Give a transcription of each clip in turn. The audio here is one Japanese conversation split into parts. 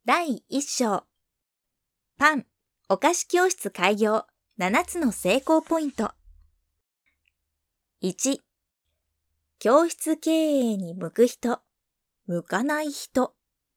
第1章。パン、お菓子教室開業7つの成功ポイント。1、教室経営に向く人、向かない人。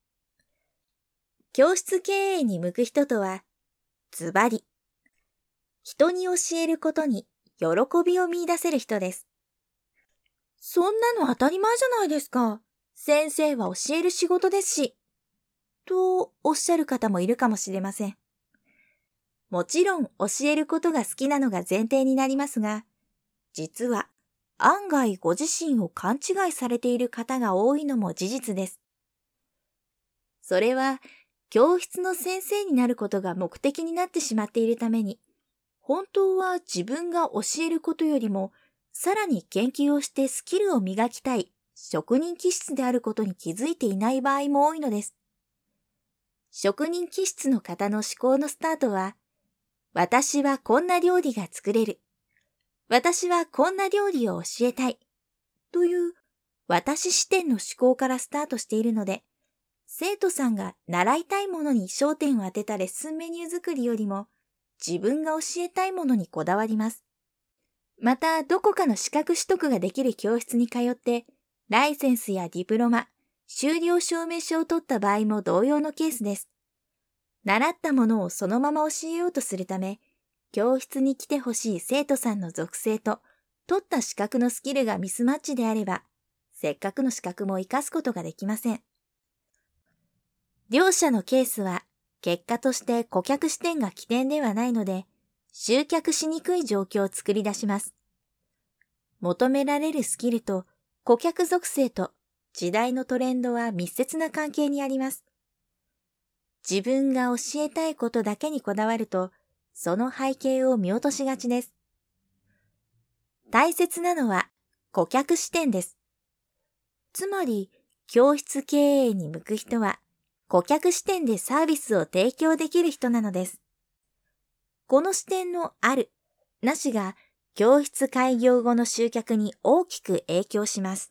教室経営に向く人とは、ズバリ、人に教えることに喜びを見出せる人です。そんなの当たり前じゃないですか。先生は教える仕事ですし。とおっしゃる方もいるかもしれません。もちろん教えることが好きなのが前提になりますが、実は案外ご自身を勘違いされている方が多いのも事実です。それは教室の先生になることが目的になってしまっているために、本当は自分が教えることよりもさらに研究をしてスキルを磨きたい職人気質であることに気づいていない場合も多いのです。職人気質の方の思考のスタートは、私はこんな料理が作れる。私はこんな料理を教えたい。という私視点の思考からスタートしているので、生徒さんが習いたいものに焦点を当てたレッスンメニュー作りよりも、自分が教えたいものにこだわります。また、どこかの資格取得ができる教室に通って、ライセンスやディプロマ、修了証明書を取った場合も同様のケースです。習ったものをそのまま教えようとするため、教室に来てほしい生徒さんの属性と、取った資格のスキルがミスマッチであれば、せっかくの資格も活かすことができません。両者のケースは、結果として顧客視点が起点ではないので、集客しにくい状況を作り出します。求められるスキルと顧客属性と時代のトレンドは密接な関係にあります。自分が教えたいことだけにこだわると、その背景を見落としがちです。大切なのは顧客視点です。つまり、教室経営に向く人は、顧客視点でサービスを提供できる人なのです。この視点のある、なしが、教室開業後の集客に大きく影響します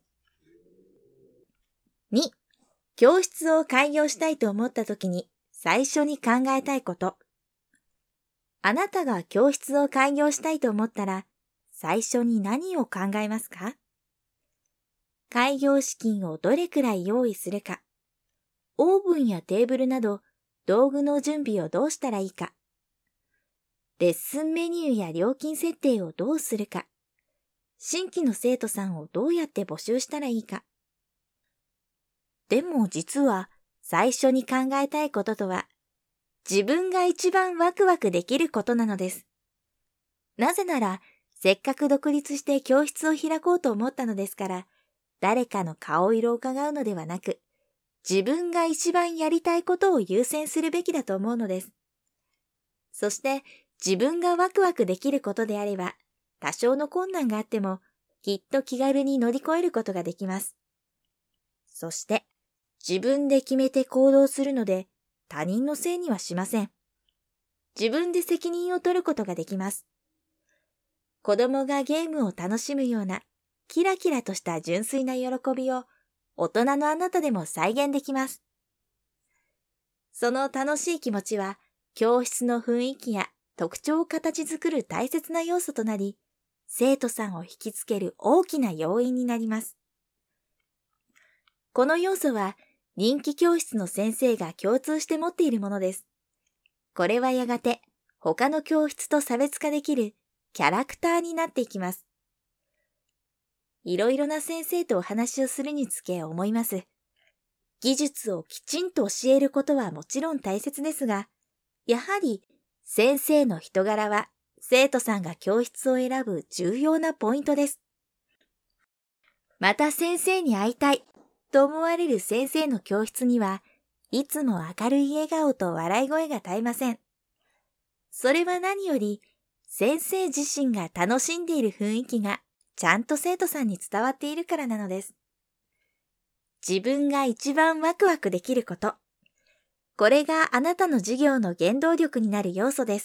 。2、教室を開業したいと思ったときに最初に考えたいこと。あなたが教室を開業したいと思ったら、最初に何を考えますか？開業資金をどれくらい用意するか、オーブンやテーブルなど道具の準備をどうしたらいいか、レッスンメニューや料金設定をどうするか、新規の生徒さんをどうやって募集したらいいか。でも実は最初に考えたいこととは、自分が一番ワクワクできることなのです。なぜなら、せっかく独立して教室を開こうと思ったのですから、誰かの顔色を伺うのではなく、自分が一番やりたいことを優先するべきだと思うのです。そして、自分がワクワクできることであれば、多少の困難があっても、きっと気軽に乗り越えることができます。そして、自分で決めて行動するので、他人のせいにはしません。自分で責任を取ることができます。子供がゲームを楽しむような、キラキラとした純粋な喜びを、大人のあなたでも再現できます。その楽しい気持ちは、教室の雰囲気や特徴を形作る大切な要素となり、生徒さんを引きつける大きな要因になります。この要素は、人気教室の先生が共通して持っているものです。これはやがて、他の教室と差別化できるキャラクターになっていきます。いろいろな先生とお話をするにつけ思います。技術をきちんと教えることはもちろん大切ですが、やはり先生の人柄は生徒さんが教室を選ぶ重要なポイントです。また先生に会いたいと思われる先生の教室にはいつも明るい笑顔と笑い声が絶えません。それは何より先生自身が楽しんでいる雰囲気がちゃんと生徒さんに伝わっているからなのです。自分が一番ワクワクできること。これがあなたの授業の原動力になる要素です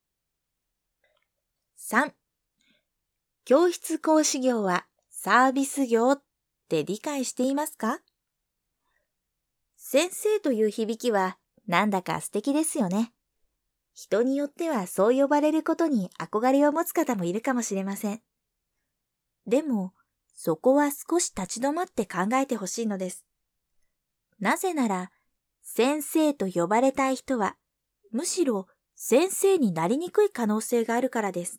。3. 教室講師業はサービス業って理解していますか？先生という響きはなんだか素敵ですよね。人によってはそう呼ばれることに憧れを持つ方もいるかもしれません。でも、そこは少し立ち止まって考えてほしいのです。なぜなら、先生と呼ばれたい人は、むしろ先生になりにくい可能性があるからです。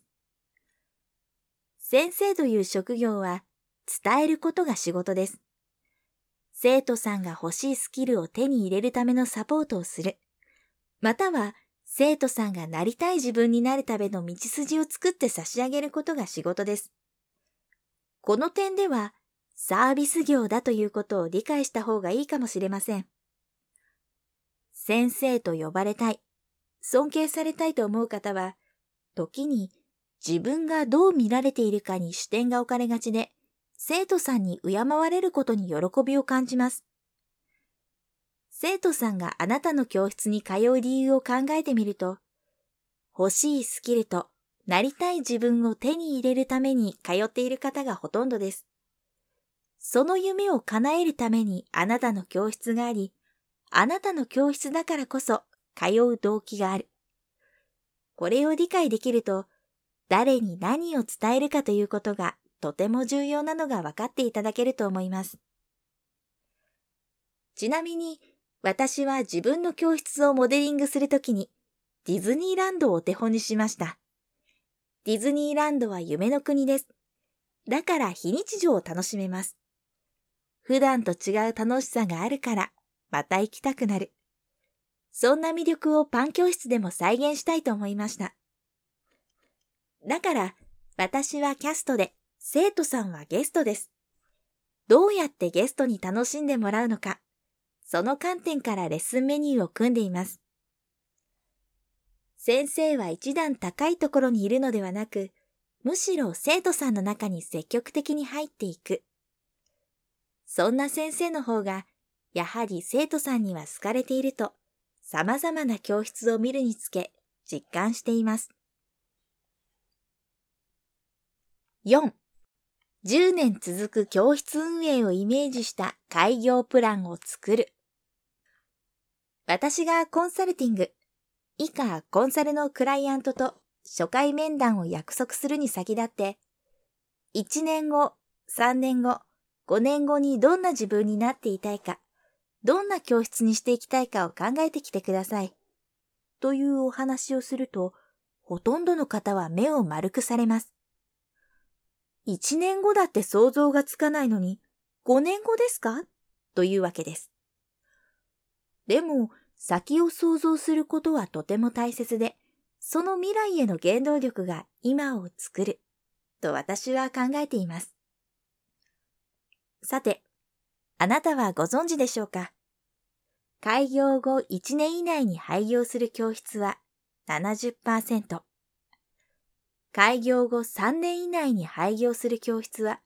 先生という職業は、伝えることが仕事です。生徒さんが欲しいスキルを手に入れるためのサポートをする。または、生徒さんがなりたい自分になるための道筋を作って差し上げることが仕事です。この点では、サービス業だということを理解した方がいいかもしれません。先生と呼ばれたい、尊敬されたいと思う方は、時に自分がどう見られているかに視点が置かれがちで、生徒さんに敬われることに喜びを感じます。生徒さんがあなたの教室に通う理由を考えてみると、欲しいスキルとなりたい自分を手に入れるために通っている方がほとんどです。その夢を叶えるためにあなたの教室があり、あなたの教室だからこそ通う動機がある。これを理解できると、誰に何を伝えるかということがとても重要なのが分かっていただけると思います。ちなみに、私は自分の教室をモデリングするときに、ディズニーランドをお手本にしました。ディズニーランドは夢の国です。だから非日常を楽しめます。普段と違う楽しさがあるから、また行きたくなる。そんな魅力をパン教室でも再現したいと思いました。だから、私はキャストで、生徒さんはゲストです。どうやってゲストに楽しんでもらうのか、その観点からレッスンメニューを組んでいます。先生は一段高いところにいるのではなく、むしろ生徒さんの中に積極的に入っていく。そんな先生の方が、やはり生徒さんには好かれていると、様々な教室を見るにつけ、実感しています。4. 10年続く教室運営をイメージした開業プランを作る。私がコンサルティング、以下コンサルのクライアントと初回面談を約束するに先立って、1年後、3年後、5年後にどんな自分になっていたいか、どんな教室にしていきたいかを考えてきてください。というお話をすると、ほとんどの方は目を丸くされます。1年後だって想像がつかないのに、5年後ですか？というわけです。でも、先を想像することはとても大切で、その未来への原動力が今を作る、と私は考えています。さて、あなたはご存知でしょうか？開業後1年以内に廃業する教室は 70%。開業後3年以内に廃業する教室は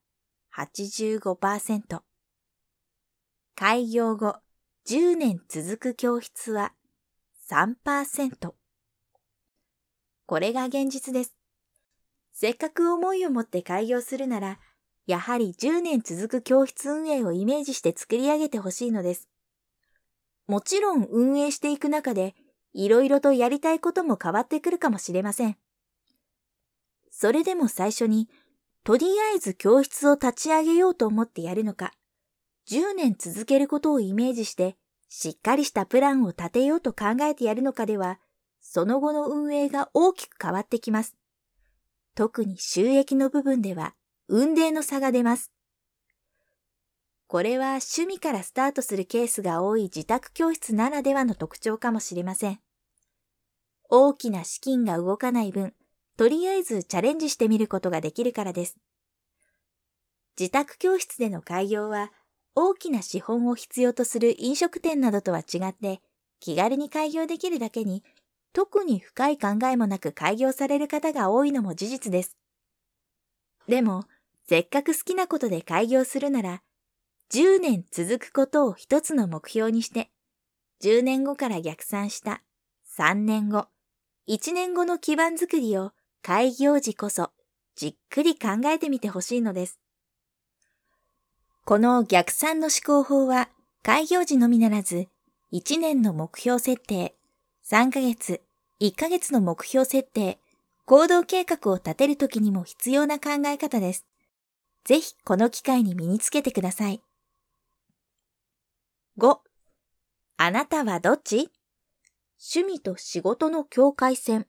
85%。開業後10年続く教室は 3%。これが現実です。せっかく思いを持って開業するなら、やはり10年続く教室運営をイメージして作り上げてほしいのです。もちろん運営していく中で、いろいろとやりたいことも変わってくるかもしれません。それでも最初に、とりあえず教室を立ち上げようと思ってやるのか、10年続けることをイメージして、しっかりしたプランを立てようと考えてやるのかでは、その後の運営が大きく変わってきます。特に収益の部分では、雲泥の差が出ます。これは趣味からスタートするケースが多い自宅教室ならではの特徴かもしれません。大きな資金が動かない分、とりあえずチャレンジしてみることができるからです。自宅教室での開業は、大きな資本を必要とする飲食店などとは違って、気軽に開業できるだけに、特に深い考えもなく開業される方が多いのも事実です。でも、せっかく好きなことで開業するなら、10年続くことを一つの目標にして、10年後から逆算した3年後、1年後の基盤づくりを開業時こそじっくり考えてみてほしいのです。この逆算の思考法は開業時のみならず、 1年の目標設定、3ヶ月、1ヶ月の目標設定、行動計画を立てるときにも必要な考え方です。ぜひこの機会に身につけてください。5. あなたはどっち？趣味と仕事の境界線。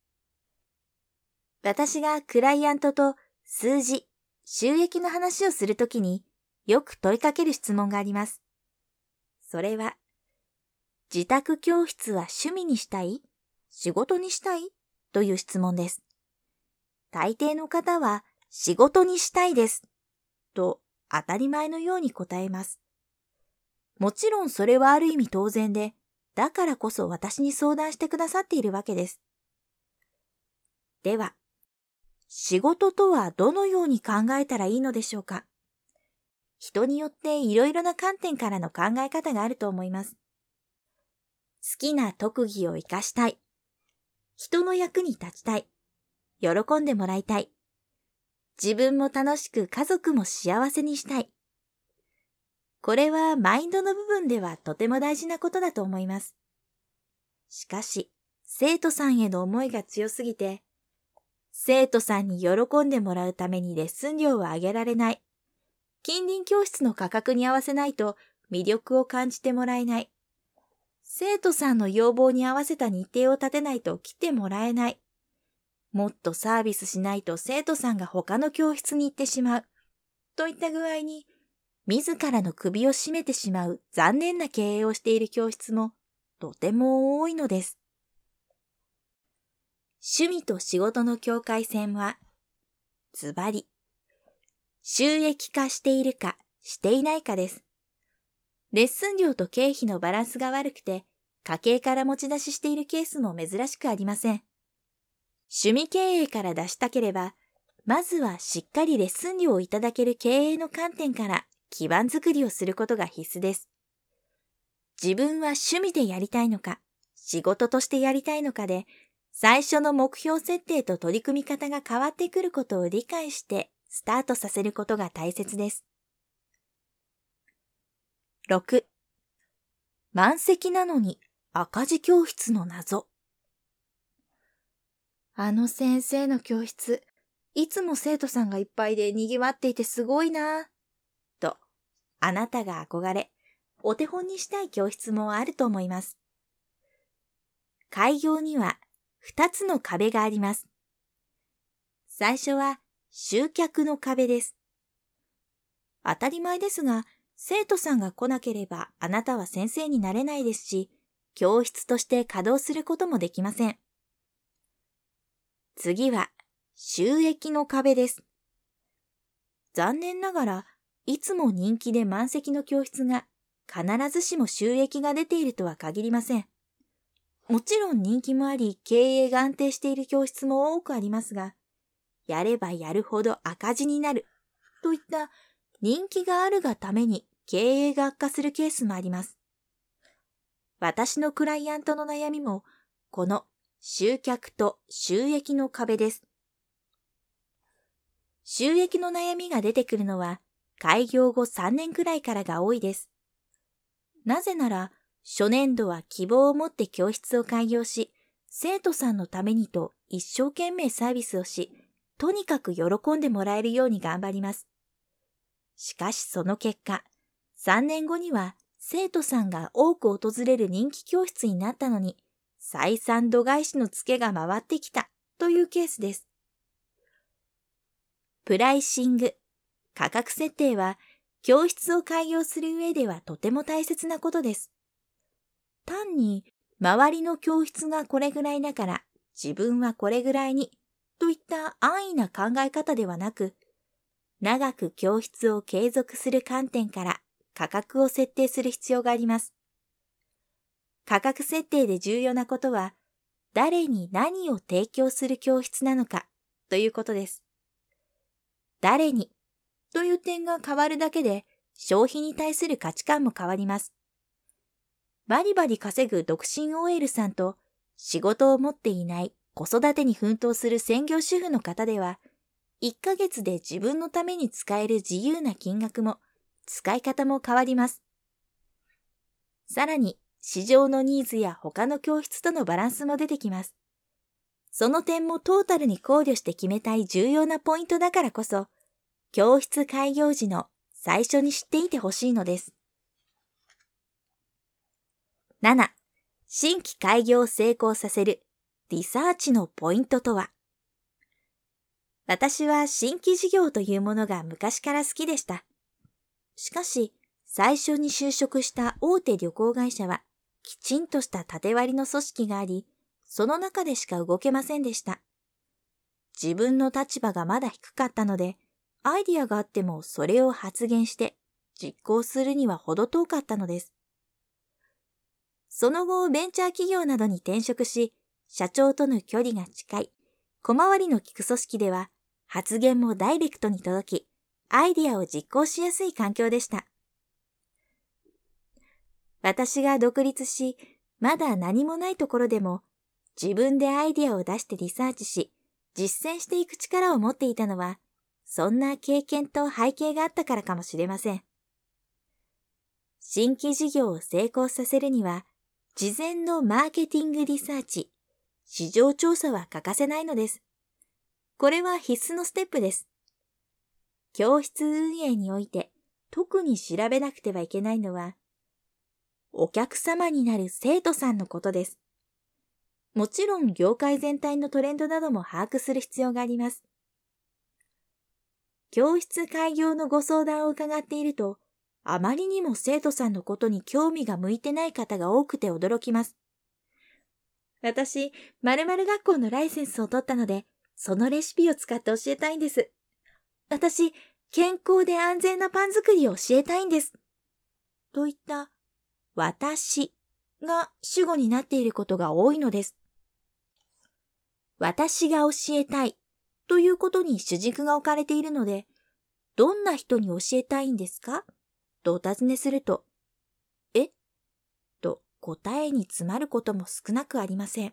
私がクライアントと数字、収益の話をするときによく問いかける質問があります。それは、自宅教室は趣味にしたい？仕事にしたい？という質問です。大抵の方は仕事にしたいです。と当たり前のように答えます。もちろんそれはある意味当然で、だからこそ私に相談してくださっているわけです。では、仕事とはどのように考えたらいいのでしょうか？人によっていろいろな観点からの考え方があると思います。好きな特技を活かしたい。人の役に立ちたい。喜んでもらいたい。自分も楽しく家族も幸せにしたい。これはマインドの部分ではとても大事なことだと思います。しかし、生徒さんへの思いが強すぎて、生徒さんに喜んでもらうためにレッスン料を上げられない。近隣教室の価格に合わせないと魅力を感じてもらえない。生徒さんの要望に合わせた日程を立てないと来てもらえない。もっとサービスしないと生徒さんが他の教室に行ってしまう。といった具合に、自らの首を絞めてしまう残念な経営をしている教室もとても多いのです。趣味と仕事の境界線は、ズバリ、収益化しているかしていないかです。レッスン料と経費のバランスが悪くて、家計から持ち出ししているケースも珍しくありません。趣味経営から出したければ、まずはしっかりレッスン料をいただける経営の観点から基盤作りをすることが必須です。自分は趣味でやりたいのか、仕事としてやりたいのかで、最初の目標設定と取り組み方が変わってくることを理解してスタートさせることが大切です。6. 満席なのに赤字教室の謎。あの先生の教室、いつも生徒さんがいっぱいで賑わっていてすごいなぁ。と、あなたが憧れ、お手本にしたい教室もあると思います。開業には2つの壁があります。最初は集客の壁です。当たり前ですが、生徒さんが来なければあなたは先生になれないですし、教室として稼働することもできません。次は収益の壁です。残念ながら、いつも人気で満席の教室が必ずしも収益が出ているとは限りません。もちろん人気もあり、経営が安定している教室も多くありますが、やればやるほど赤字になるといった人気があるがために経営が悪化するケースもあります。私のクライアントの悩みも、この集客と収益の壁です。収益の悩みが出てくるのは、開業後3年くらいからが多いです。なぜなら、初年度は希望を持って教室を開業し、生徒さんのためにと一生懸命サービスをし、とにかく喜んでもらえるように頑張ります。しかしその結果、3年後には生徒さんが多く訪れる人気教室になったのに、採算度外視のツケが回ってきたというケースです。プライシング、価格設定は教室を開業する上ではとても大切なことです。単に周りの教室がこれぐらいだから自分はこれぐらいにといった安易な考え方ではなく、長く教室を継続する観点から価格を設定する必要があります。価格設定で重要なことは、誰に何を提供する教室なのかということです。誰にという点が変わるだけで、消費に対する価値観も変わります。バリバリ稼ぐ独身 OL さんと、仕事を持っていない子育てに奮闘する専業主婦の方では、1ヶ月で自分のために使える自由な金額も、使い方も変わります。さらに、 市場のニーズや他の教室とのバランスも出てきます。その点もトータルに考慮して決めたい重要なポイントだからこそ、教室開業時の最初に知っていてほしいのです。7. 新規開業を成功させるリサーチのポイントとは？私は新規事業というものが昔から好きでした。しかし、最初に就職した大手旅行会社は、きちんとした縦割りの組織があり、その中でしか動けませんでした。自分の立場がまだ低かったので、アイディアがあってもそれを発言して実行するには程遠かったのです。その後、ベンチャー企業などに転職し、社長との距離が近い、小回りの利く組織では、発言もダイレクトに届き、アイディアを実行しやすい環境でした。私が独立し、まだ何もないところでも、自分でアイディアを出してリサーチし、実践していく力を持っていたのは、そんな経験と背景があったからかもしれません。新規事業を成功させるには、事前のマーケティングリサーチ、市場調査は欠かせないのです。これは必須のステップです。教室運営において特に調べなくてはいけないのは、お客様になる生徒さんのことです。もちろん業界全体のトレンドなども把握する必要があります。教室開業のご相談を伺っていると、あまりにも生徒さんのことに興味が向いてない方が多くて驚きます。私、〇〇学校のライセンスを取ったので、そのレシピを使って教えたいんです。私、健康で安全なパン作りを教えたいんです。といった、私が主語になっていることが多いのです。私が教えたいということに主軸が置かれているので、どんな人に教えたいんですかとお尋ねすると、えと答えに詰まることも少なくありません。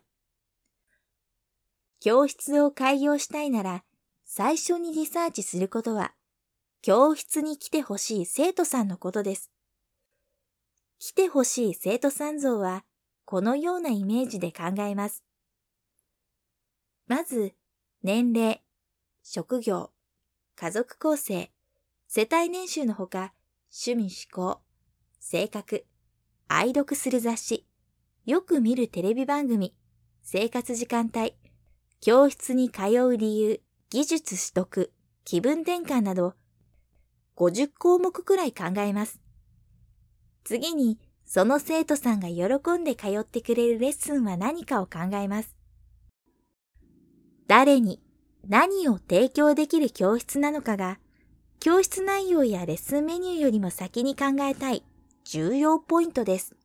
教室を開業したいなら、最初にリサーチすることは、教室に来てほしい生徒さんのことです。来てほしい生徒さん像は、このようなイメージで考えます。まず、年齢、職業、家族構成、世帯年収のほか、趣味嗜好、性格、愛読する雑誌、よく見るテレビ番組、生活時間帯、教室に通う理由、技術取得、気分転換など、50項目くらい考えます。次に、その生徒さんが喜んで通ってくれるレッスンは何かを考えます。誰に何を提供できる教室なのかが、教室内容やレッスンメニューよりも先に考えたい重要ポイントです。